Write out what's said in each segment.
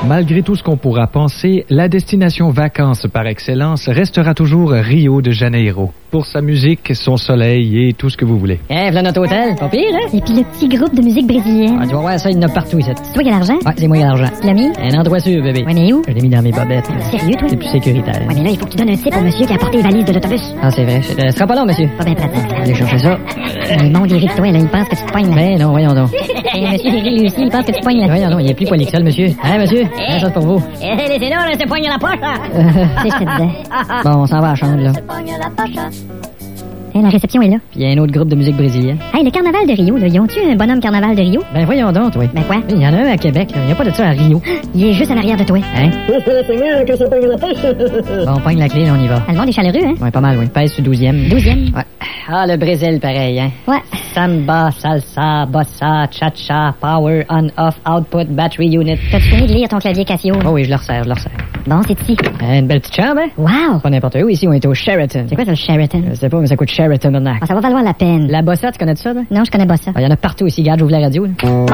Malgré tout ce qu'on pourra penser, la destination vacances par excellence restera toujours Rio de Janeiro. Pour sa musique, son soleil et tout ce que vous voulez. Eh, voilà notre hôtel. Pas pire, hein? Et puis le petit groupe de musique brésilienne. Ah, tu vas voir ça, il y en a partout ici. C'est toi qui as l'argent? Ouais, c'est moi qui ai l'argent. Tu l'as mis? Un endroit sûr, bébé. Ouais, mais où? Je l'ai mis dans mes bobettes. Sérieux, toi? C'est plus sécuritaire. Ouais, mais là, il faut que tu donnes un tip au monsieur qui a apporté les valises de l'autobus. Ah, c'est vrai. Ce sera pas long, monsieur. Pas bien pratique, ça. Allez chercher ça. Il monte des toi, là, il pense que tu te poignes, là. Ben non, voyons donc. Et monsieur Derry, lui aussi, il pense que tu te poignes, là. Voyons donc, il est plus poigné que ça, le monsieur. Hein, monsieur? Une chose pour vous. Eh, laissez-le, là, c'est poigne la poche, là. Tu sais, je te disais. Bon, on s'en va à la chambre, là. Hey, la réception est là. Puis il y a un autre groupe de musique brésilienne. Hey, le carnaval de Rio, là, ils ont-tu un bonhomme carnaval de Rio? Ben voyons donc, toi. Ben quoi? Il y en a un à Québec, là. Il n'y a pas de ça à Rio. Il est juste en arrière de toi. Hein? Bon, on pogne la clé, là, on y va. Ah, le monde est chaleureux, hein? Ouais, pas mal, oui. Pèse sur 12e. 12e. Ouais. Ah, le Brésil, pareil, hein? Ouais. Samba, salsa, bossa, cha-cha, power, on-off, output, battery unit. T'as-tu fini de lire ton clavier Casio? Oh oui, je le resserre, je le resserre. Bon, c'est ici. Une belle petite chambre, hein? Wow! Pas n'importe où, ici, on est au Sheraton. C'est quoi ça, le Sheraton? Je sais pas, mais ça coûte Sheraton, maintenant. Ah, ça va valoir la peine. La bossa, tu connais ça, là? Non, je connais pas ça. Il y en a partout ici, regarde, j'ouvre la radio, là.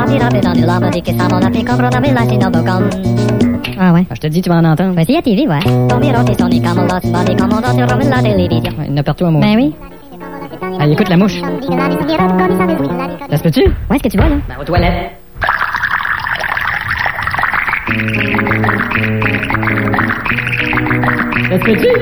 Ah ouais? Ah, je te dis, tu vas en entendre. On va essayer à TV, ouais. Ouais, il y en a partout à moi. Ben oui. Ah, écoute la mouche. Ça se peut-tu? Où est-ce que tu vas, là? Ben, aux toilettes. Ça se peut-tu?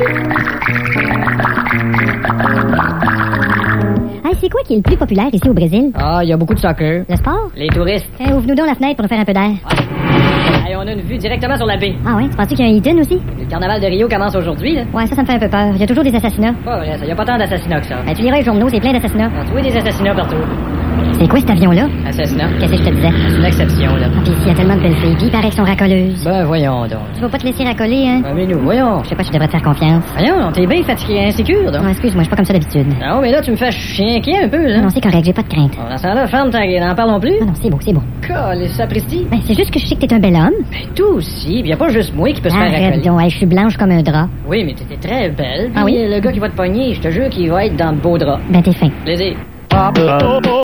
Hey, c'est quoi qui est le plus populaire ici au Brésil? Ah, il y a beaucoup de soccer. Le sport? Les touristes. Hey, ouvre-nous donc la fenêtre pour nous faire un peu d'air. Hey, on a une vue directement sur la baie. Ah ouais? Tu penses qu'il y a un hidden aussi? Le carnaval de Rio commence aujourd'hui, là. Ouais, ça me fait un peu peur. Il y a toujours des assassinats. Pas vrai, ça. Y a pas tant d'assassinats que ça. Ben, tu liras les journaux, c'est plein d'assassinats. On a trouvé des assassinats partout. C'est quoi cet avion-là? Assassinats? Qu'est-ce que je te disais? C'est une exception, là. Ah, pis ici, il y a tellement de belles filles. Puis il paraît qu'elles sont racoleuses. Ben, voyons donc. Tu vas pas te laisser racoler, hein? Ben, mais nous, voyons. Je sais pas si je devrais te faire confiance. Voyons, t'es bien fatigué, insécure, donc. Non, excuse-moi, je suis pas comme ça d'habitude. Non, mais là, tu me fais chier un peu, là. Non, c'est correct, j'ai pas de crainte. Bon, dans ce temps-là, ferme ta gueule, n'en parlons plus. Non, non, c'est beau, c'est beau. Calais, sapristi. Ben, c'est juste que je sais que t'es un bel homme. Ben, toi aussi. Puis y a pas juste moi qui peut se faire Arrête racoler. donc, hey, je suis blanche comme un drap. Oui, mais t'étais très belle. Ah oui? Puis le gars qui va te pogner, je te jure qu'il va être dans de beaux draps. Ben, t'es fin. Plaisir.